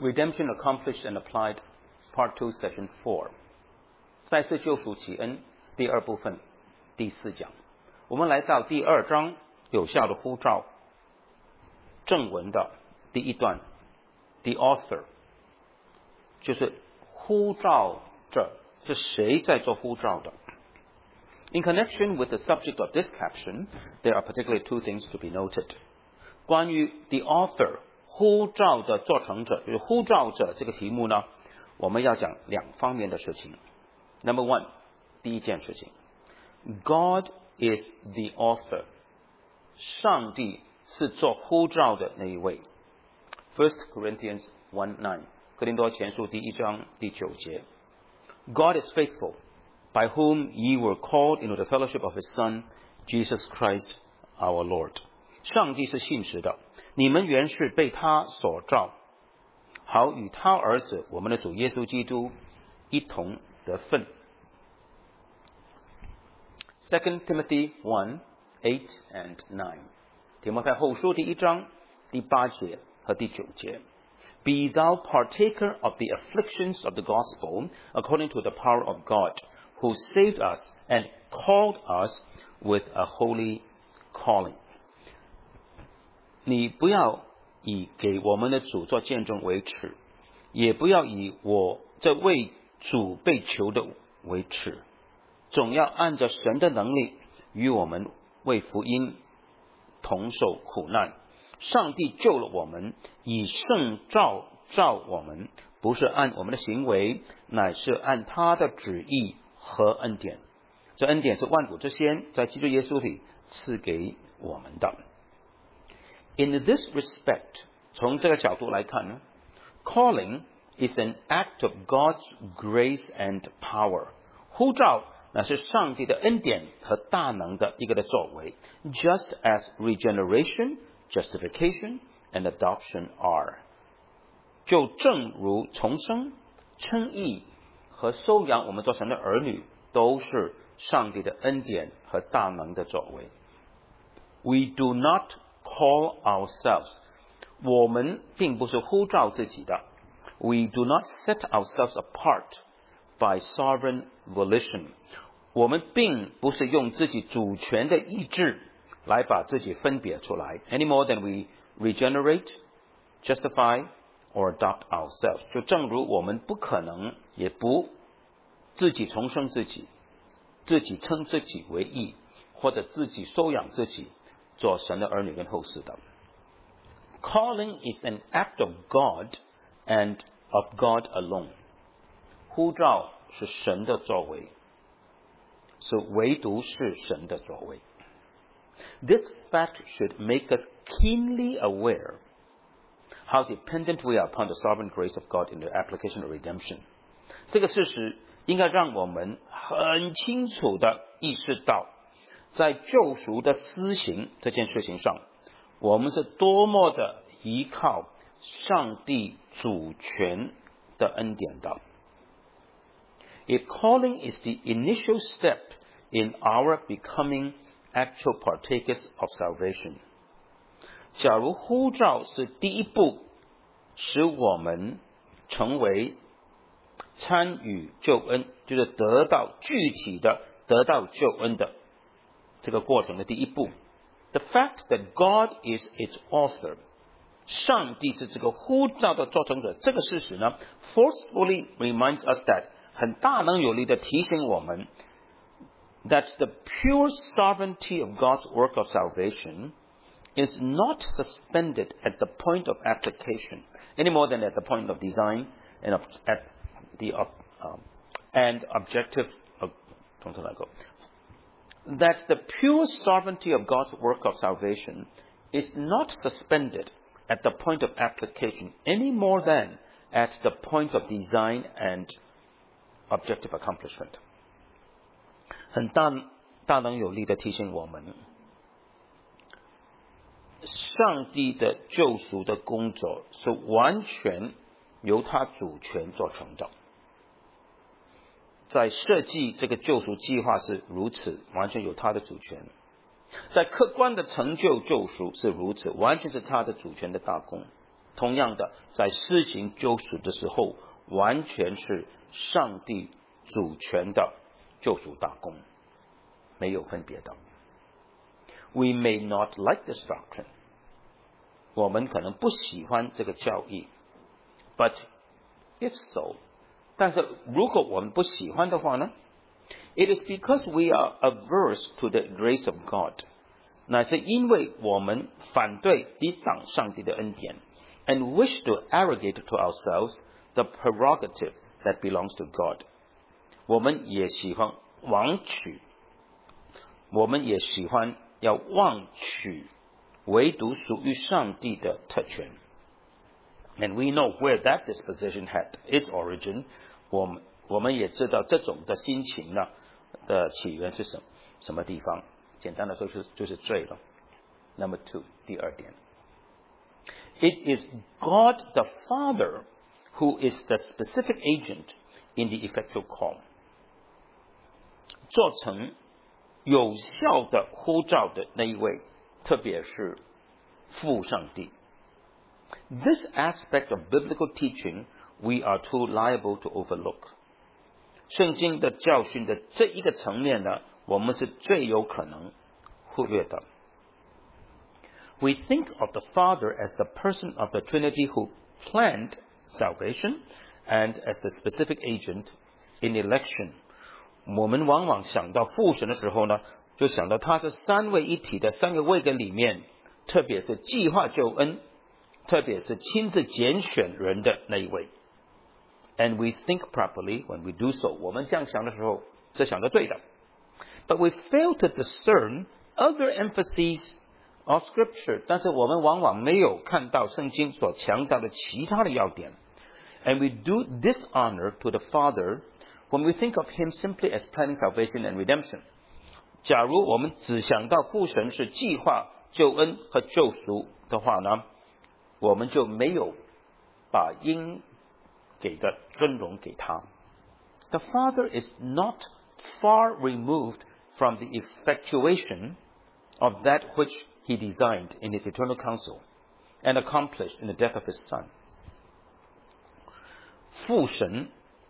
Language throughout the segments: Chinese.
Redemption Accomplished and Applied Part 2 Session 4再次救赎奇恩第二部分第4讲。我们来到第2章有效的呼召正文的第1段 The author 就是呼召者是谁在做呼召的。In connection with the subject of this caption, there are particularly 2 things to be noted. 关于 the author 呼召的作成者，就是呼召者这个题目呢，我们要讲2方面的事情。Number 1， 第一件事情 God is the author， 上帝是做呼召的那一位。1 Corinthians 1:9， 哥林多前书第1章第9节 God is faithful, by whom ye were called into the fellowship of his Son, Jesus Christ our Lord。 上帝是信实的，你们原是被他所召，好与他儿子我们的主耶稣基督一同得分。 2 Timothy 1:8 and 9， 提摩太后书第1章第8节和第9节 Be thou partaker of the afflictions of the gospel according to the power of God, who saved us and called us with a holy calling。 你不要以给我们的主做见证为耻，也不要以我这为主被求的为耻，总要按着神的能力与我们为福音同受苦难。上帝救了我们，以圣召我们，不是按我们的行为，乃是按他的旨意和恩典。这恩典是万古之先在基督耶稣里赐给我们的。In this respect， 从这个角度来看呢， calling is an act of God's grace and power。 呼召那是上帝的恩典和大能的一个的作为 ，just as regeneration, justification and adoption are。 就正如重生、称义和收养我们做神的儿女，都是上帝的恩典和大能的作为。We do not call ourselves， 我们并不是呼召自己的。We do not set ourselves apart by sovereign volition， 我们并不是用自己主权的意志来把自己分别出来 any more than we regenerate, justify or adopt ourselves。 就正如我们不可能也不自己重生自己，自己称自己为义，或者自己收养自己做神的儿女跟后嗣的。 Calling is an act of God and of God alone。 呼召是神的作为，是唯独是神的作为。 This fact should make us keenly aware how dependent we are upon the sovereign grace of God in the application of redemption。 这个事实应该让我们很清楚地意识到，在救赎的施行这件事情上，我们是多么的依靠上帝主权的恩典的。If calling is the initial step in our becoming actual partakers of salvation， 假如呼召是第一步，使我们成为参与救恩，就是得到具体的得到救恩的这个过程的第一步。 The fact that God is its author， 上帝是这个呼召的作成者，这个事实呢 forcefully reminds us that， 很大能有力的提醒我们 that the pure sovereignty of God's work of salvation is not suspended at the point of application any more than at the point of design and at the and objective that the pure sovereignty of God's work of salvation is not suspended at the point of application any more than at the point of design and objective accomplishment。 很大能有力的提醒我们，上帝的救赎的工作是完全由他主权做成的。在设计这个救赎计划是如此，完全有他的主权；在客观的成就救赎是如此，完全是他的主权的大功。 同样的，在施行救赎的时候，完全是上帝主权的救赎大功，没有分别的。We may not like this doctrine. 我们可能不喜欢这个教义 ，but if so, 但是如果我们不喜欢的话呢 ？It is because we are averse to the grace of God. 乃是因为我们反对抵挡上帝的恩典 ，and wish to arrogate to ourselves the prerogative that belongs to God. 我们也喜欢妄取，我们也喜欢要妄取唯独属于上帝的特权。And we know where that disposition had its origin. 我们也知道这种的心情呢的起源是什么地方。简单的说就是罪了。Number 2， 第二点 ，It is God the Father who is the specific agent in the effectual call. 做成有效的呼召的那一位，特别是父上帝。This aspect of biblical teaching we are too liable to overlook. 圣经的教训的这一个层面呢，我们是最有可能忽略的。We think of the Father as the person of the Trinity who planned salvation and as the specific agent in election. 我们往往想到父神的时候呢，就想到他是三位一体的三个位格里面，特别是计划救恩，特别是亲自拣选人的那一位。And we think properly when we do so. 我们这样想的时候，是想的对的。But we fail to discern other emphases of Scripture. 但是我们往往没有看到圣经所强调的其他的要点。And we do dishonor to the Father when we think of Him simply as planning salvation and redemption. 假如我们只想到父神是计划救恩和救赎的话呢，我们就没有把应给的尊荣给他。The Father is not far removed from the effectuation of that which He designed in His eternal counsel and accomplished in the death of His Son. 父神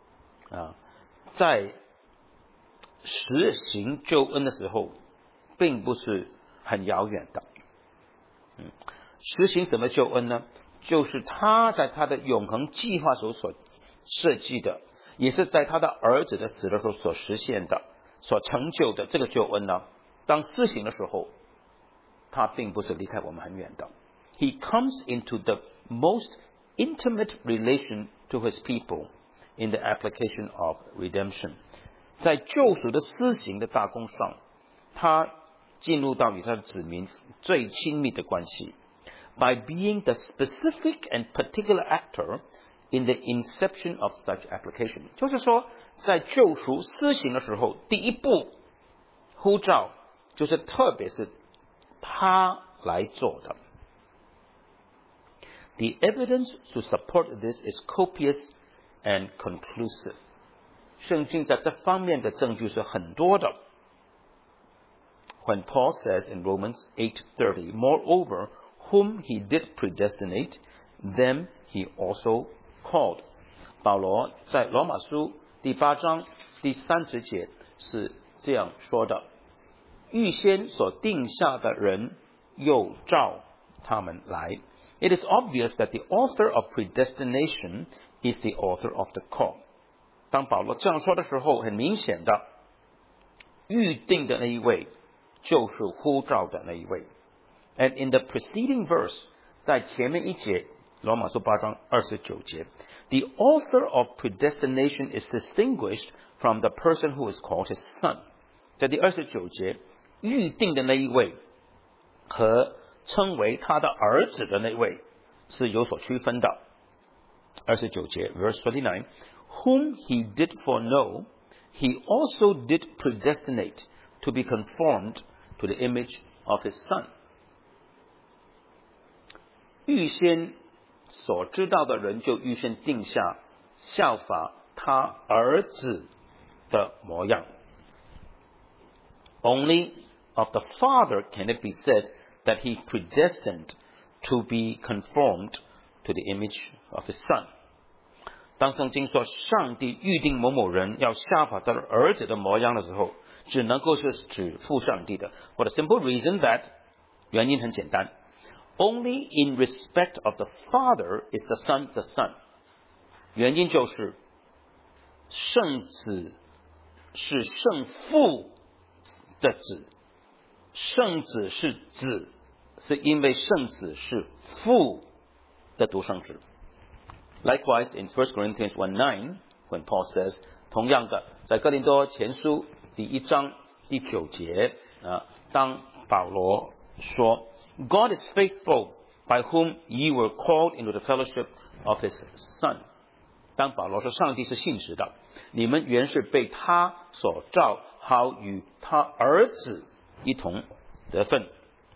在实行救恩的时候，并不是很遥远的。实行什么救恩呢？就是他在他的永恒计划所设计的，也是在他的儿子的死的时候所实现的、所成就的这个救恩呢。当施行的时候，他并不是离开我们很远的。He comes into the most intimate relation to His people in the application of redemption. 在救赎的施行的大功上，他进入到与他的子民最亲密的关系。By being the specific and particular actor in the inception of such application. 就是说，在救赎施行的时候，第一步呼召就是特别是他来做的。The evidence to support this is copious and conclusive. 圣经在这方面的证据是很多的。When Paul says in Romans 8:30, moreover, whom he did predestinate, them he also called. 保罗在罗马书第8章第30节是这样说的：预先所定下的人，又召他们来。It is obvious that the author of predestination is the author of the call. 当保罗这样说的时候，很明显的，预定的那一位就是呼召的那一位。And in the preceding verse, 在前面一节，罗马书8章29节 the author of predestination is distinguished from the person who is called his son. 在第29节，预定的那一位和称为他的儿子的那位是有所区分的。29节 verse 29, whom he did foreknow, he also did predestinate to be conformed to the image of his son. 预先所知道的人，就预先定下效法他儿子的模样。Only of the Father can it be said that he predestined to be conformed to the image of his son。当圣经说上帝预定某某人要效法他的儿子的模样的时候，只能够是指父上帝的。For the simple reason that 原因很简单 ，Only in respect of the Father is the Son the Son。原因就是圣子是圣父的子，圣子是子，是因为圣子是父的独生子。Likewise, in 1 Corinthians 1:9, when Paul says, 同样的，在哥林多前书第1章第9节当保罗说 God is faithful, by whom ye were called into the fellowship of his Son。 当保罗说上帝是信实的，你们原是被他所召，好与他儿子一同得分。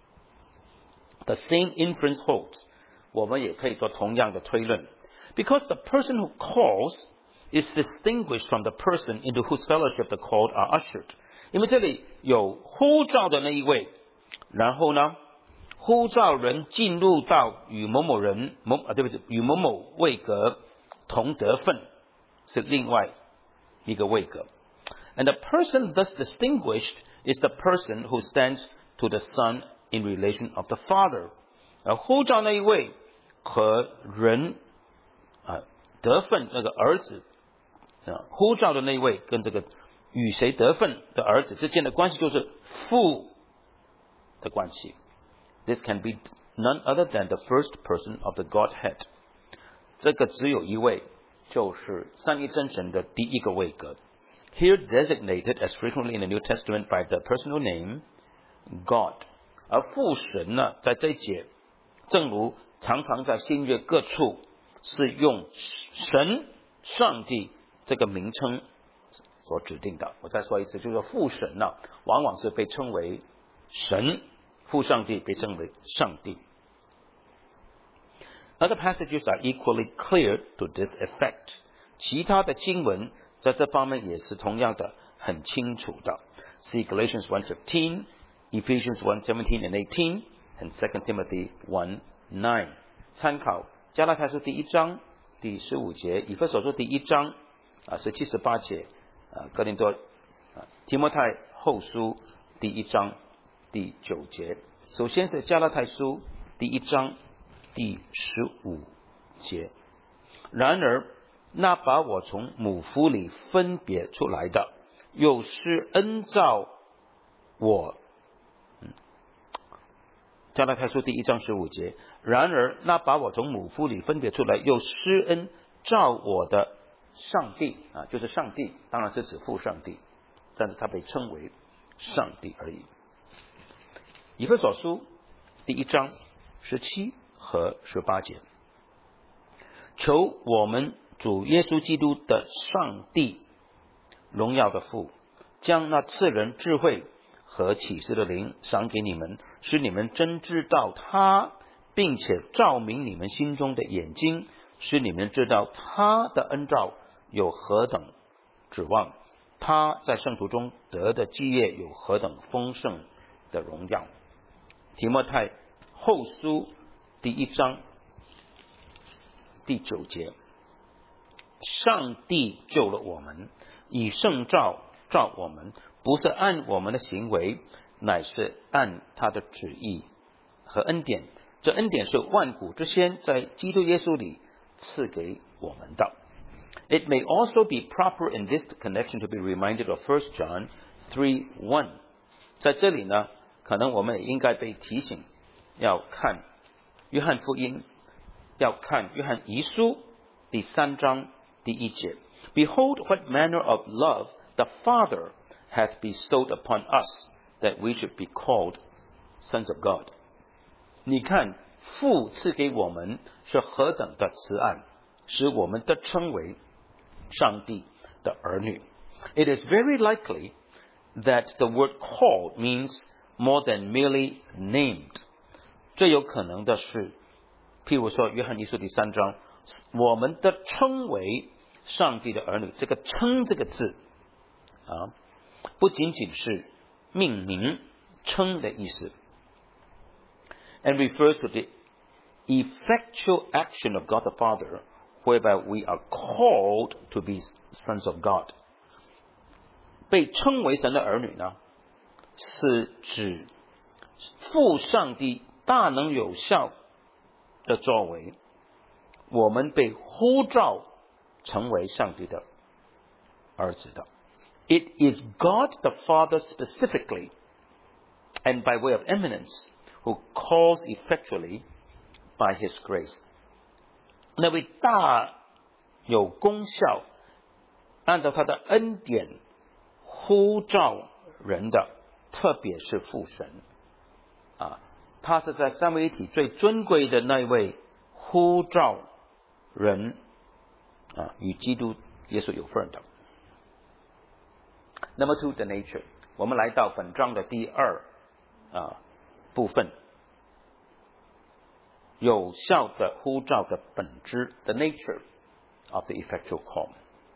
The same inference holds， 我们也可以做同样的推论。Because the person who calls is distinguished from the person into whose fellowship the called are ushered。 因为这里有呼召的那一位，然后呢，呼召人进入到与某某人与某某位格同得分，是另外一个位格。And the person thus distinguished is the person who stands to the Son in relation of the Father。 而呼召那一位和人得分那个儿子呼召的那一位跟这个与谁得分的儿子之间的关系就是父的关系。 This can be none other than the first person of the Godhead。 这个只有一位，就是三一真神的第一个位格。 Here designated as frequently in the New Testament by the personal name God。 而父神呢，在这一节正如常常在新约各处是用神上帝这个名称所指定的。我再说一次，就是说父神呢，往往是被称为神，父上帝被称为上帝。Other passages are equally clear to this effect。 其他的经文在这方面也是同样的很清楚的。See Galatians 1:15, Ephesians 1:17 and 18, and 2 Timothy 1:9。 参考加拉太书第1章第15节，以弗所书第1章17、18节，哥林多提摩太后书第1章第9节。首先是加拉太书第1章第15节。然而那把我从母腹里分别出来的，又施恩照我。加拉太书第1章15节。然而那把我从母腹里分别出来，又施恩照我的上帝就是上帝，当然是指父上帝，但是他被称为上帝而已。以弗所书第1章17和18节。求我们主耶稣基督的上帝，荣耀的父，将那赐人智慧和启示的灵赏给你们，使你们真知道他，并且照明你们心中的眼睛，使你们知道他的恩召有何等指望，他在圣徒中得的基业有何等丰盛的荣耀。提摩太后书第1章第9节。上帝救了我们，以圣召召我们，不是按我们的行为，乃是按他的旨意和恩典。这恩典是万古之先在基督耶稣里赐给我们的。It may also be proper in this connection to be reminded of 1 John 3:1。 在这里呢，可能我们也应该被提醒要看约翰福音，要看约翰遗书第3章第1节。 Behold what manner of love the Father hath bestowed upon us, that we should be called sons of God。 你看父赐给我们是何等的慈爱，使我们得称为上帝的儿女。 It is very likely that the word called means more than merely named。 最有可能的是，譬如说约翰一书第3章，我们的称为上帝的儿女，这个称这个字不仅仅是命名称的意思， and refers to the effectual action of God the Father, whereby we are called to be sons of God. 被称为神的儿女呢，是指父上帝大能有效的作为，我们被呼召成为上帝的儿子的。It is God the Father specifically, and by way of eminence, who calls effectually by His grace. 那位大有功效，按照他的恩典呼召人的，特别是父神他是在三位一体最尊贵的那位呼召人与基督耶稣有份的。Number 2, the nature. 我们来到本章的第二部分，有效的呼召的本质 the nature of the effectual call.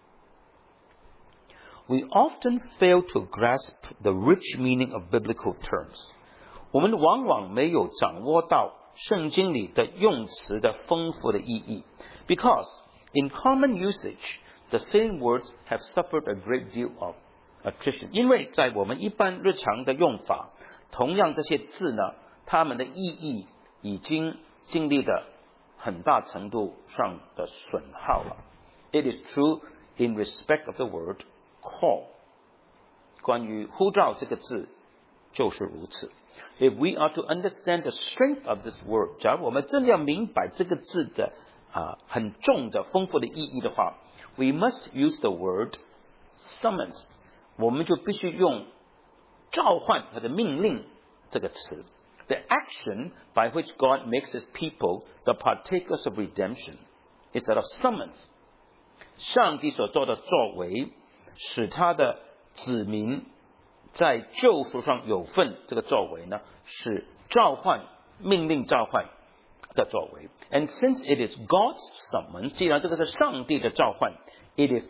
We often fail to grasp the rich meaning of biblical terms. 我们往往没有掌握到圣经里的用词的丰富的意义 because in common usage, the same words have suffered a great deal of attrition. 因为在我们一般日常的用法，同样这些字呢，它们的意义已经经历了很大程度上的损耗了。It is true in respect of the word call. 关于呼召这个字就是如此。If we are to understand the strength of this word, 假如我们真的要明白这个字的很重的丰富的意义的话， we must use the word summons. 我们就必须用召唤或者命令这个词。The action by which God makes His people the partakers of redemption is that of summons. 上帝所做的作为，使他的子民在救赎上有份，这个作为呢，是召唤、命令召唤的作为。And since it is God's summons, 既然这个是上帝的召唤 ，it is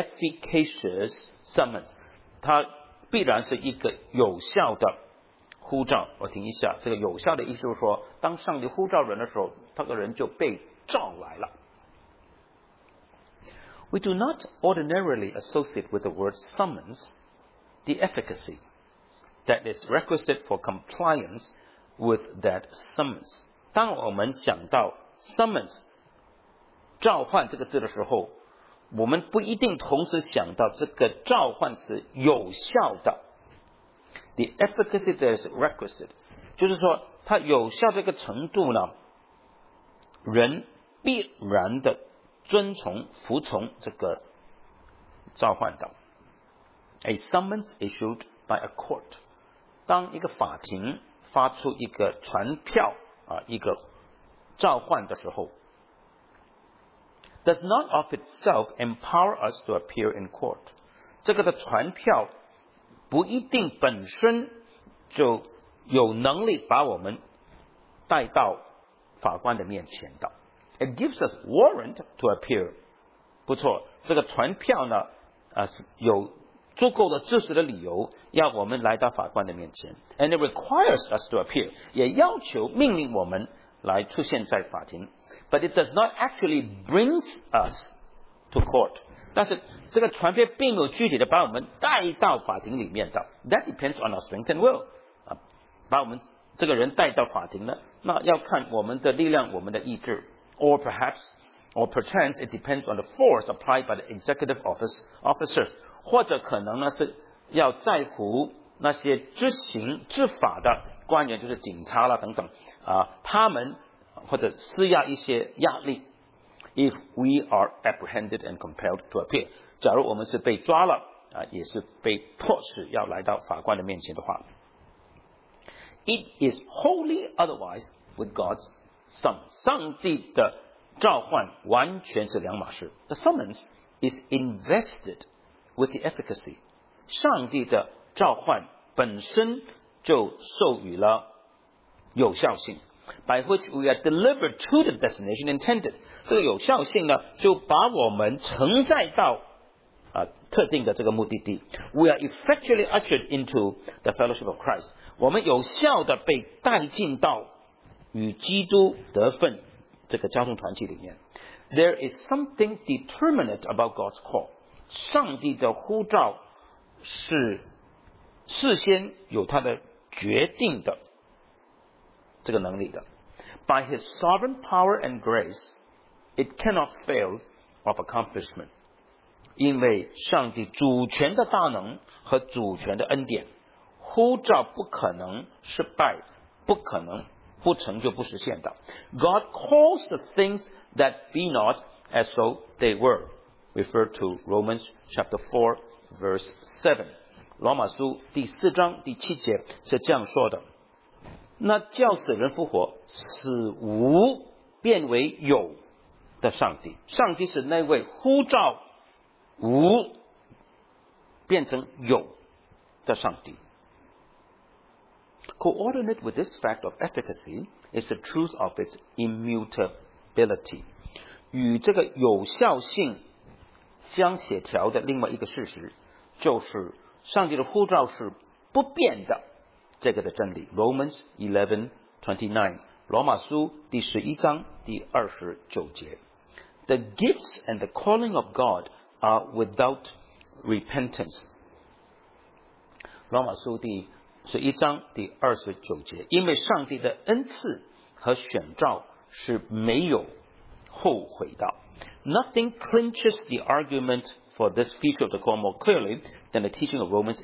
efficacious summons. 它必然是一个有效的呼召。我停一下，这个有效的意思就是说，当上帝呼召人的时候，那个人就被召来了。We do not ordinarily associate with the word summons the efficacy that is requisite for compliance with that summons. 当我们想到 summons 召唤这个字的时候，我们不一定同时想到这个召唤是有效的。The efficacy that is requisite 就是说它有效这个程度呢，人必然的遵从服从这个召唤的。A summons issued by a court. 当一个法庭发出一个传票一个召唤的时候 does not of itself empower us to appear in court. 这个的传票不一定本身就有能力把我们带到法官的面前的。It gives us warrant to appear. 不错，这个传票呢有足够的支持的理由要我们来到法官的面前 and it requires us to appear 也要求命令我们来出现在法庭 but it does not actually brings us to court 但是这个传票并没有具体的把我们带到法庭里面的 that depends on our strength and will 把我们这个人带到法庭呢那要看我们的力量我们的意志 or perchance it depends on the force applied by the executive officers或者可能呢是要在乎那些执法的官员，就是警察啦等等他们或者施压一些压力。If we are apprehended and compelled to appear， 假如我们是被抓了也是被迫使要来到法官的面前的话 ，It is wholly otherwise with God's summons。上帝的召唤完全是两码事。The summons is invested with the efficacy. 上帝的召唤本身就授予了有效性 by which we are delivered to the destination intended. 这个有效性呢就把我们承载到特定的这个目的地 We are effectually ushered into the fellowship of Christ. 我们有效的被带进到与基督得分这个交通团体里面。There is something determinate about God's call. 上帝的呼召是事先有他的决定的这个能力的。By his sovereign power and grace, it cannot fail of accomplishment. 因为上帝主权的大能和主权的恩典，呼召不可能失败，不可能不成就不实现的。God calls the things that be not as though they were. Refer to Romans chapter 4 verse 7. 罗马书第4章第7节是这样说的。那叫死人复活，使无变为有的上帝。上帝是那位呼召无变成有的上帝。Coordinate with this fact of efficacy is the truth of its immutability. 与这个有效性相协调的另外一个事实，就是上帝的呼召是不变的，这个的真理。Romans 11:29， 罗马书第11章第29节。The gifts and the calling of God are without repentance. 罗马书第11章第29节，因为上帝的恩赐和选召是没有后悔的。Nothing clinches the argument for this feature of the call more clearly than the teaching of Romans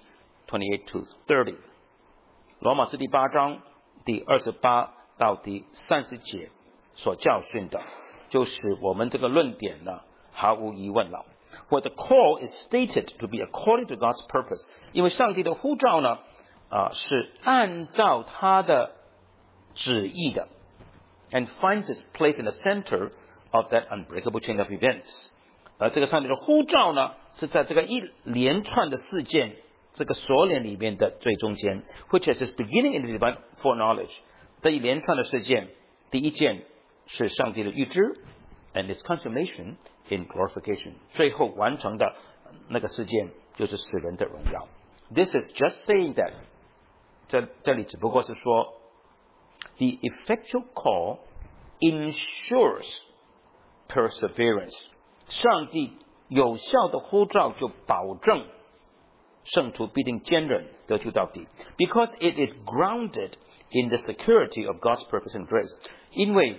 8:28-30. 罗马书第8章第28到第30节所教训的，就是我们这个论点呢，毫无疑问了。Where the call is stated to be according to God's purpose， 因为上帝的呼召呢，是按照他的旨意的 ，and finds its place in the center of that unbreakable chain of events。而这个上帝的呼召呢，是在这个一连串的事件这个锁链里面的最中间 ，which is its beginning in the divine foreknowledge。这一连串的事件，第一件是上帝的预知 ，and its consummation in glorification。最后完成的那个事件就是使人的荣耀。This is just saying that。这里只不过是说 ，the effectual call ensures perseverance。上帝有效的呼召就保证圣徒必定坚韧得救到底 ，because it is grounded in the security of God's purpose and grace。因为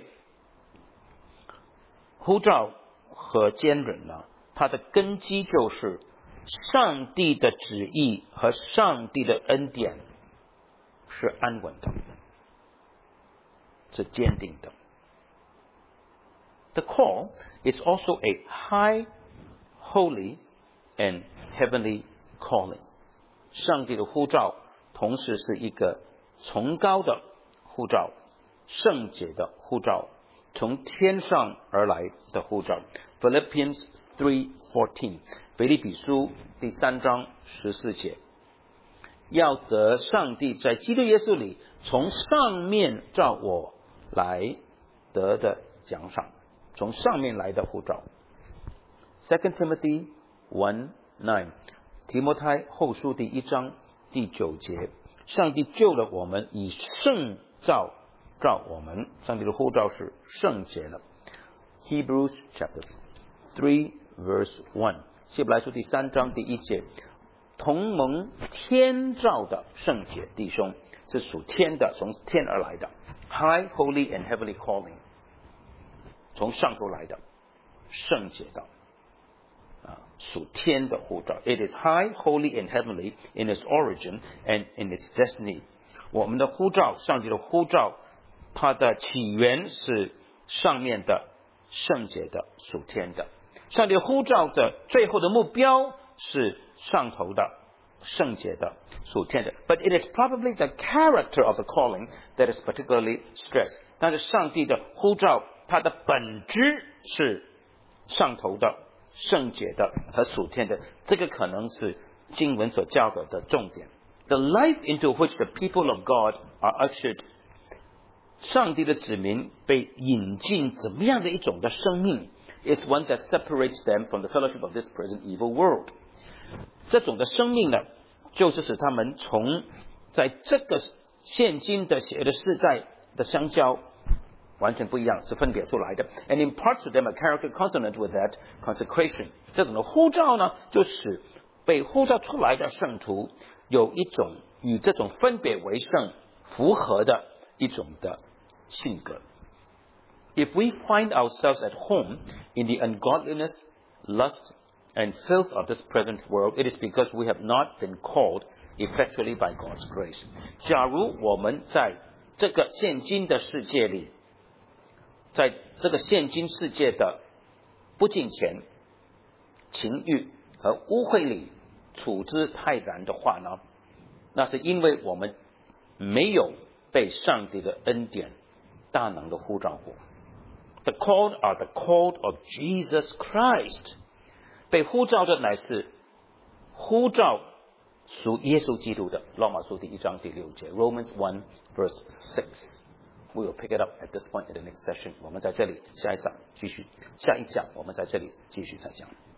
呼召和坚韧呢，它的根基就是上帝的旨意和上帝的恩典是安稳的，是坚定的。The call is also a high, holy, and heavenly calling. 上帝的呼召同时是一个崇高的呼召，圣洁的呼召，从天上而来的呼召。Philippians 3:14， 腓立比书第3章14节，要得上帝在基督耶稣里从上面照我来得的奖赏，从上面来的呼召。2 Timothy 1:9， 提摩太后书第1章第9节，上帝救了我们，以圣召召我们，上帝的呼召是圣洁的。Hebrews chapter 3 verse 1， 希伯来书第3章第1节，同蒙天召的圣洁弟兄，是属天的，从天而来的 ，high, holy and heavenly calling， 从上头来的，圣洁的，属天的呼召。It is high, holy and heavenly in its origin and in its destiny。我们的呼召，上帝的呼召，它的起源是上面的、圣洁的、属天的。上帝呼召的最后的目标是上头的、圣洁的、属天的。But it is probably the character of the calling that is particularly stressed。但是上帝的呼召，它的本质是上头的、圣洁的和属天的。这个可能是经文所教导的重点。The life into which the people of God are ushered， 上帝的子民被引进怎么样的一种的生命 ，is one that separates them from the fellowship of this present evil world。这种的生命呢，就是使他们从在这个现今的邪恶的世代的相交， 完全不一样，是分别出来的。And imparts to them a character consonant with that consecration。这种的呼召呢，就使被呼召出来的圣徒有一种与这种分别为圣符合的一种的性格。If we find ourselves at home in the ungodliness, lust, and filth of this present world, it is because we have not been called effectually by God's grace. 假如我们在这个现今的世界里，在这个现今世界的不敬虔、情欲和污秽里处之泰然的话呢，那是因为我们没有被上帝的恩典大能的呼召过。The called are the called of Jesus Christ。被呼召的乃是呼召属耶稣基督的。罗马书第1章第6节 Romans 1 verse 6。We will pick it up at this point in the next session。我们在这里下一讲我们在这里继续再讲。